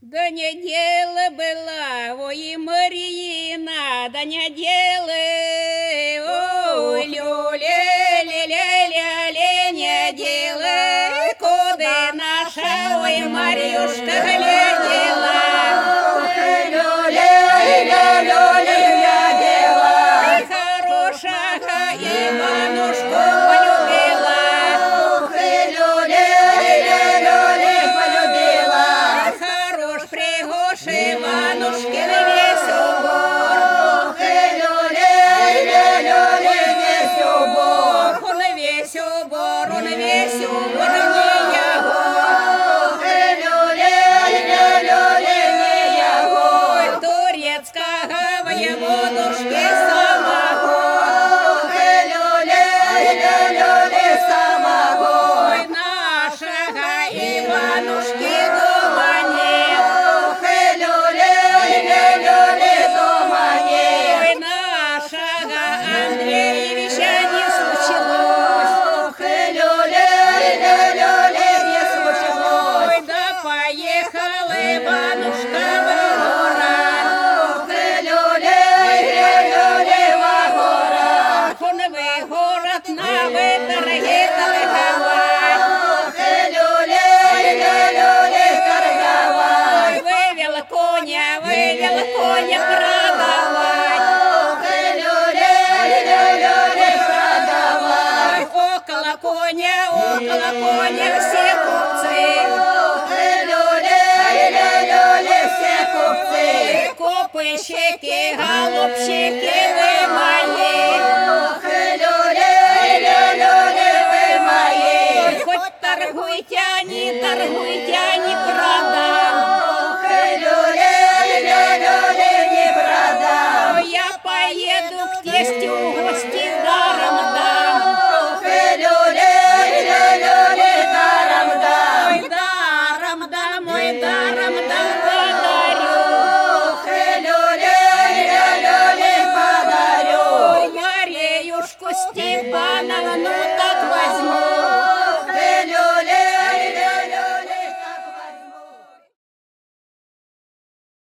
До недели была, ой, Марьина, до недели, ой, люле, ле, недели, куда наша, ой, Марьюшка глядела. Хорошая Иванушку полюбила. Хорош пригош Иванушки весь убор. Он весь убор, не яго. Турецкого воеводушки нашего Иванушки дома нет. Ой, нашего Андреевича не случилось. Ой, да поехал Иванушка в город. Он в город на выторге торговать. Вывел коня продавать. Около коня все купцы. Копыщики, голубчики, вы мои. Хоть торгуйте, не торгуйте,